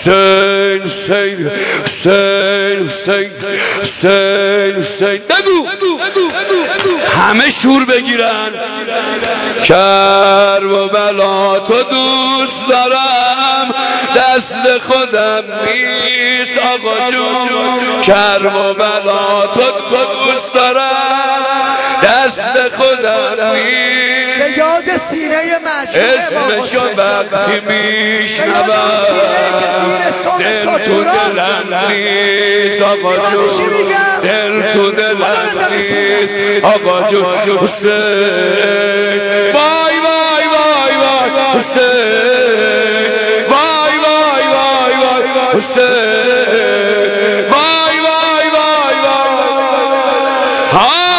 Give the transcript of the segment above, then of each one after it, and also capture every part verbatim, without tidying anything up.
حسین حسین حسین حسین حسین حسین بگو همه شور بگیرن کربلا تو دوست دارم دست خودم نیست آقا جون کربلا تو دوست دارم دست خودم نیست به یاد سینه مجموعه اسمشو وقتی میشنوم دل تو دلم نیست آقا جون دل تو دلم نیست آقا جون حسین وای وای وای وای حسین وای وای وای وای حسین وای وای وای وای ها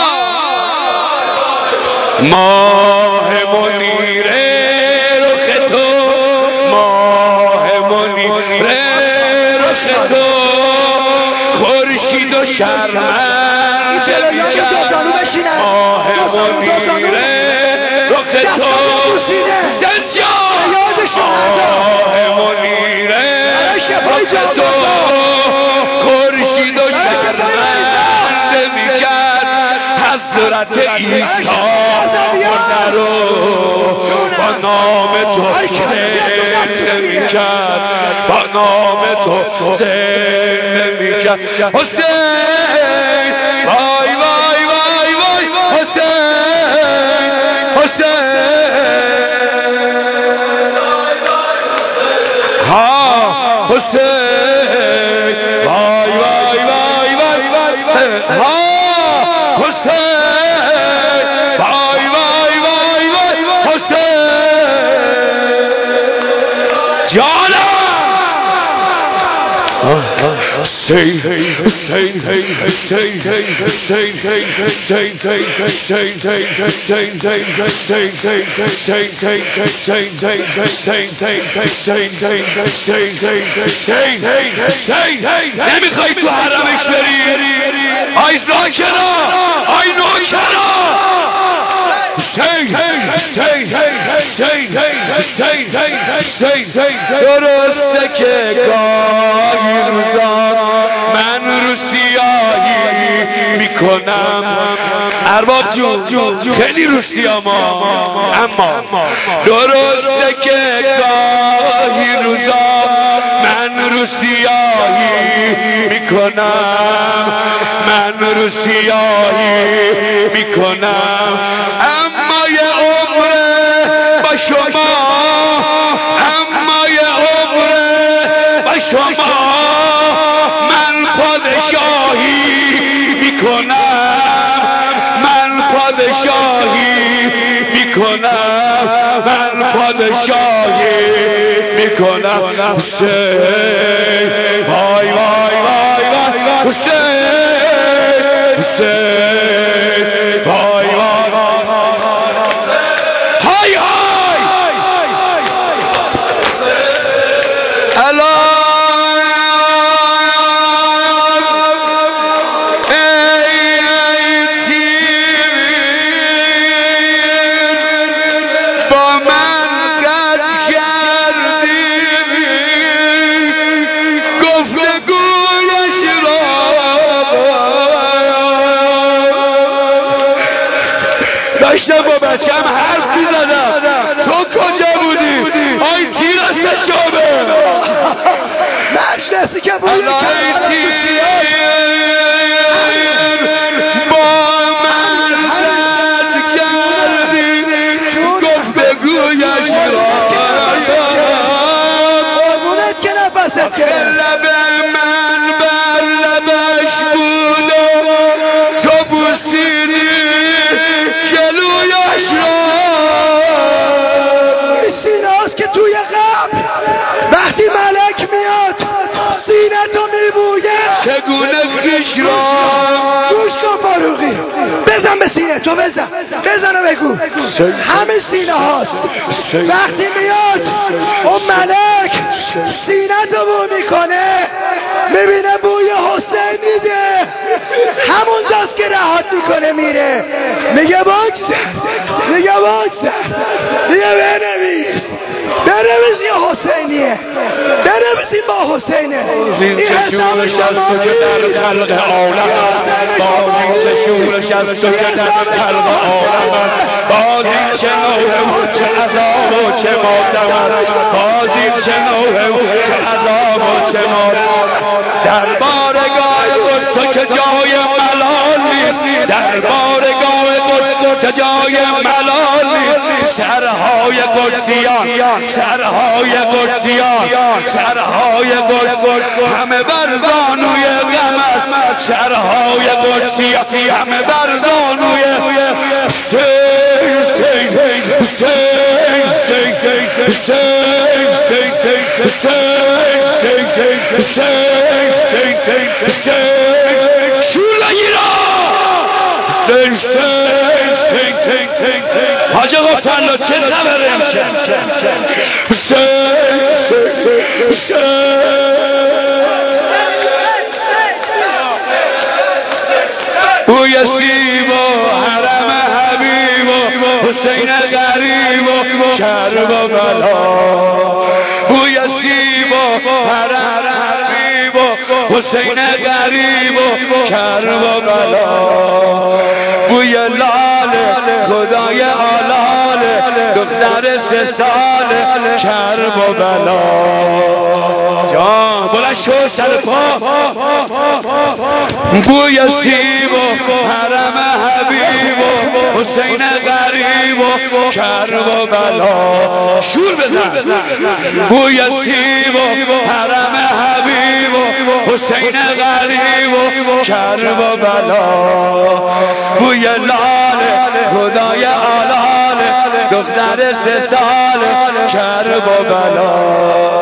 ماه منیر رخ تو ماه منیر رخ تو خورشید و شرمنده ماه منیر رخ تو ماه منیر رخ تو خورشید و شرمنده میکرد حضرت عیسی رو با نام تو زنده میکرد با نام تو زنده میکرد حسین وای وای وای وای حسین حسین ها حسین وای وای وای وای ها حسین Say, say, say, say, say, say, say, say, say, say, نمیخوای تو حرمش بری آی زاکرا آی نوکرا درسته که گاهی روزا من رو سیاهی میکنم ارباب جون خیلی رو سیاهم اما درسته که گاهی روزا من رو سیاهی میکنم من رو سیاهی میکنم اما یه عمره با شما اما یه عمره با شما من پادشاهی میکنم من پادشاهی میکنم من پادشاهی میکنم حسین وای وای وای وای حسین حسین وای وای های های الان داشتم با بچه هم حرف میزدم تو کجا بودی؟ آی تیر از شابه مجلسی که بوی تیر با من رد کردی گفت بگویش را قربونت که نفست لب من بر لبش بود تو بوسیدی جلویش را این سینه هاست که توی قبر وقتی ملک میاد سینه تو میبویه چگونه خیش را گوش کن فاروقی بزن به سینه تو بزن بزن و بگو همه سینه هاست وقتی میاد اون ملک سینه تو بو میکنه میبینه بوی حسین میده همونجاست که رهات میکنه میره میگه بگذر میگه بگذر میگه بنویس بنویسین حسینیه، بنویسین با حسینه. این حساب شما نیست، خلق عالم بازی شورش از تو که در خلق عالم بازی چه نوه چه عذاب و چه ماتم بازی چه نوه چه عذاب و چه ماتم در بارگاه تو که جای ملال نیست، در بارگاه تو که جای ملال نیست. سرهای قدسیان سرهای قدسیان سرهای قدس همه بر زانوی غم است، سرهای قدسیان همه بر زانوی حاجه گفتن چه خبره امشب بوی سیب و حرم حبیب و حسین غریب و کرب و بلا بوی سیب و حرم حبیب و حسین غریب و کرب و بلا بوی لال خدای آلال دختر سه سال کرب و بلا جان بلند شو سر پا بوی سیب و حرم حبیب و حسین غریب و کرب و بلا شور بزن بوی سیب و حرم حبیب و حسین غریب و کرب و بلا بوی لال خدای آلال دختر سه سال کرب و بلا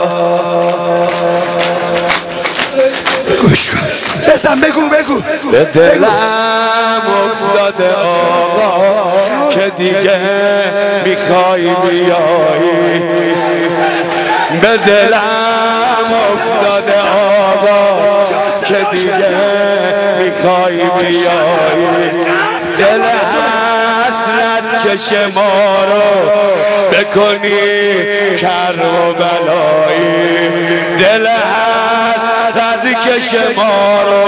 گوش کن بزن بگو بگو به دلم افتاده آقا که دیگه میخوای بیایی به دلم افتاده آقا که دیگه میخوای بیایی دل حسرت چشم ما رو بکنی کرب و بلایی دل حسرت کش ما رو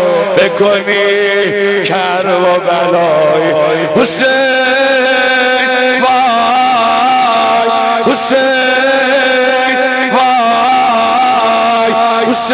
بکنی کرب و بلایی حسین وای حسین وای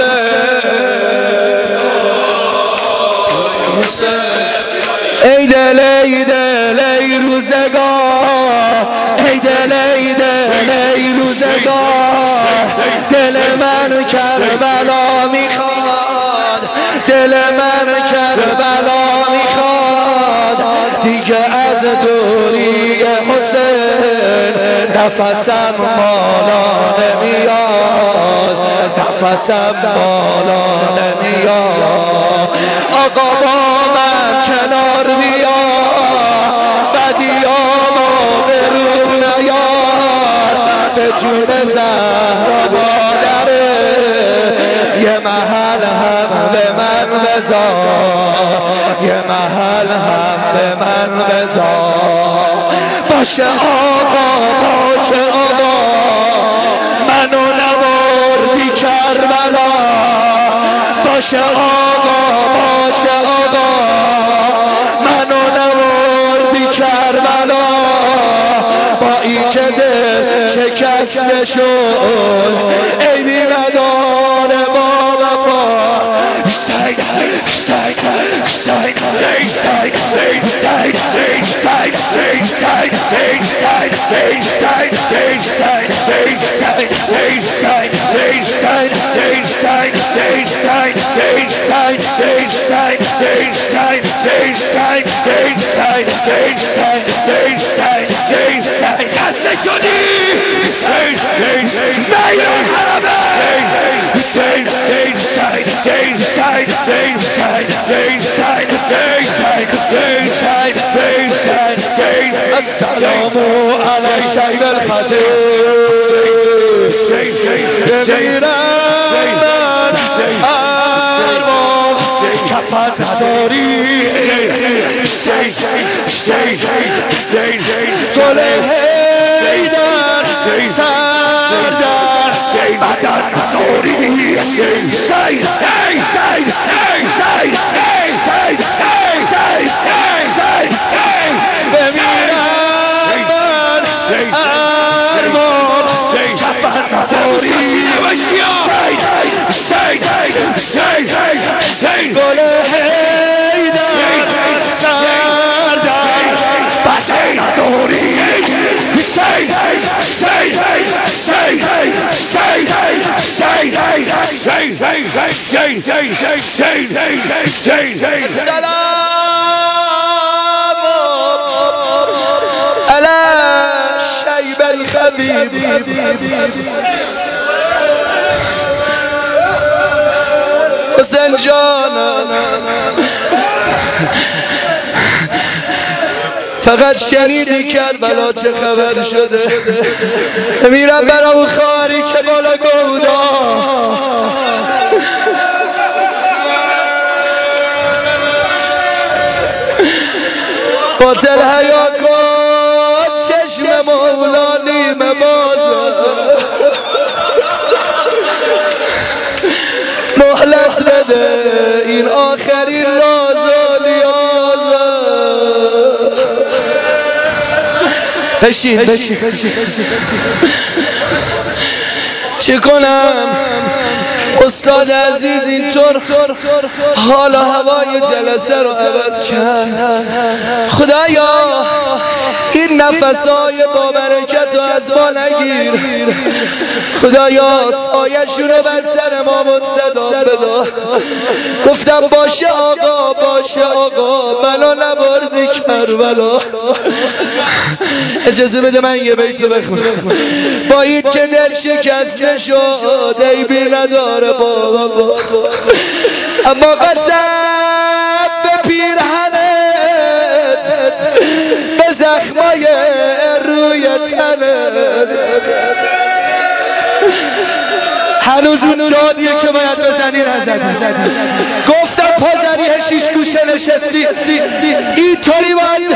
حسین ای دل ای دل ای روزگار ای دل ای دل ای روزگار دل من کربلا میخواد دل من کربلا میخواد دیگه از دوری حسین نفسم بالا نمیاد نفسم بالا نمیاد آقا با من کنار بیا بدیامو به رو نیار به جون زهرا مادره یه محل هم به من بذار یه محل هم به من بذار باشه آقا باشه آقا منو نبردی کربلا باشه آقا باشه آقا منو نبردی کربلا با این که دل شکسته شد عیبی نداره با وفا السلام على شيب الخطيب بمیرم ارواح کفت نداری گل حیدر در بدن نداری سید سید سید سید سید سید سید سید سید بمیرم ارمان کفن نداری سید سید سید سید گل حیدر سردر بدن نداری سید سید سید سلام علی شیب الخبیب حسین جانم فقط شنیدی کربلا چه خبر شده میرم برای اون خاری که بالا گودا باطل حیا کن چشم مولا نیمه بازه مهلت بده این آخرین راز و نیازه بشین بشین چه کنم استاد عزیز اینطور حال و هوای جلسه رو عوض کرد خدایا این نفسای با برکت رو از ما نگیر خدایا سایه‌شون رو بر سر ما مستدام بده گفتم باشه آقا باشه آقا منو نبردی کربلا اجازه بده من یه بیتو بخونم با این که دل شکست نشد عیبی نداره بابا اما قسم به پیرهنت به زخمای روی تنت هنوز اون دادیه که باید بزنی نزدی گفتم پازری هشیش گوشه نشستی اینطوری باید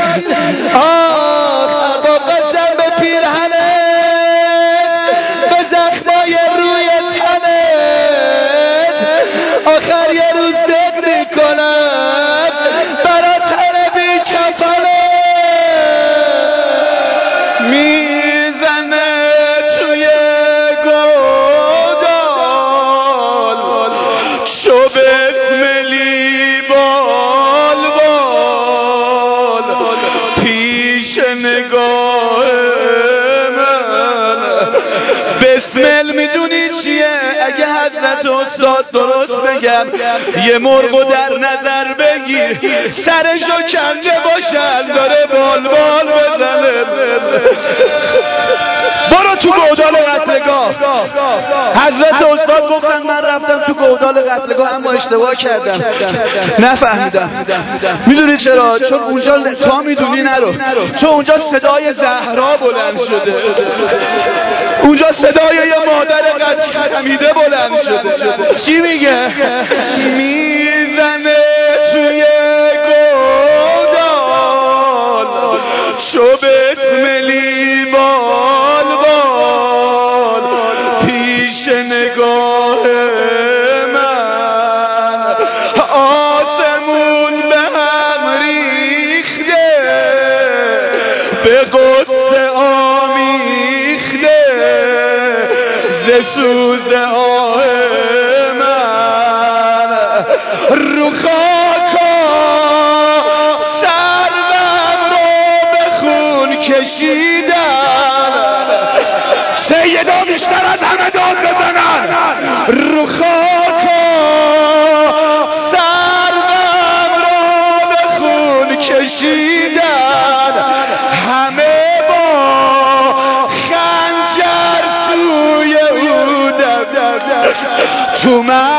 آه با قسم به پیرهنت به زخمای روی تنت آخر یه روز دق میکنم برا تن بی کفنت میزنه توی شو بسملی بال بال پیش نگاه من بسمل میدونی چیه اگه حضرت استاد درست بگم یه مرغو در نظر بگیر سرشو کنده باشن داره بال بال بزنه برو تو گودال قتلگاه حضرت استاد گفتن من رفتم تو گودال قتلگاه اما اشتباه کردم نفهمیدم میدونی چرا چون اونجا تا میدونی نرو چون اونجا صدای زهرا بلند شده اونجا صدای یه مادر قد خمیده بلند شده چی میگه میزنه توی گودال شو بسملی بال بال پیش نگاه من آسمون به هم ریخته به قصه آمیخته ز سوز آه من رو خاکا سرم رو به خون کشیدن سیدا بیشتر از همه داد بزنن رو خاکا سرم رو به خون کشیدن همه با خنجر سوی او تو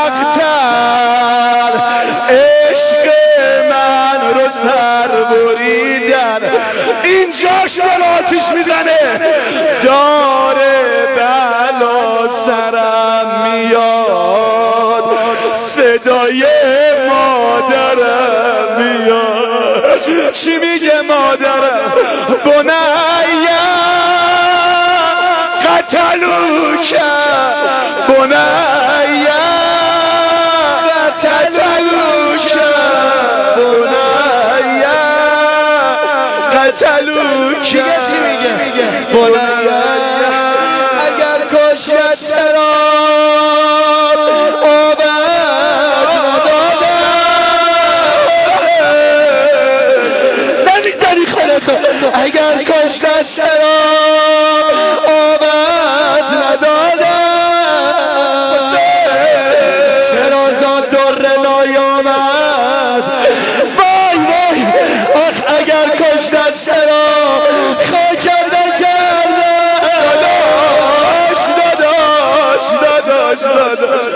مقتل عشق من رو سر بریدن اینجاش بالا آتیش میزنه داره بلا سرم میاد صدای مادرم میاد چی میگه مادرم بنیم قتلوك بني قتلوك بني قتلوک چی میگه بنی اگر کشت سرا آبد نداده نمیزنی خودتو اگر کشت سرا آبد نداده چرا زاد در نایامد وای وای آخ اگر کشت سرا خاکرده کرده داداش داداش داداش داداش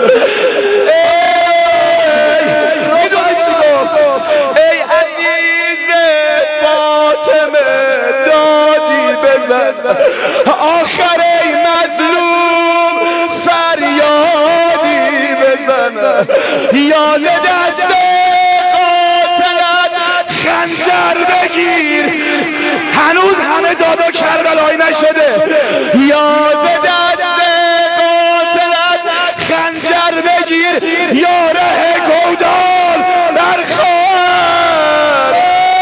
میدونی چی گفت ای عزیز فاطمه دادی بزن آخر ای مظلوم فریادی بزن یاد دست قاتلت خنجر بگیر هنوز همه دادا کربلایی نشده یاد دست قاتلت خنجر بگیر یا ره گودال در خواهر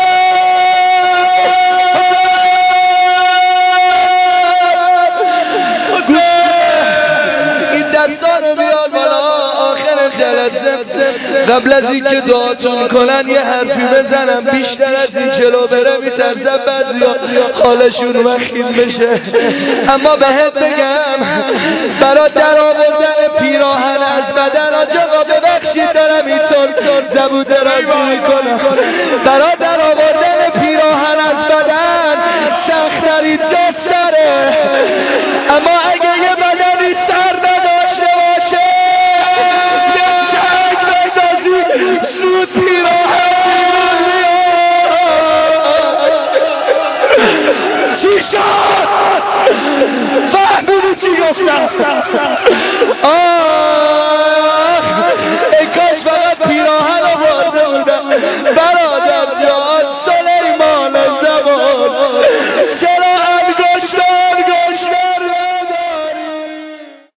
این دستا رو بیار بالا آخر جلسه قبل از اینکه دعاتون کنن یه حرفی بزنم بیشتر از این جلو بره میترسم بعضیا حالشون وخیم بشه اما بهت بگم برای در آوردن پیراهن از بدن آج آقا ببخشید دارم اینطور زبون درازی میکنم برای در آوردن پیراهن از بدن سخت‌ترین جا سره اما اگه یه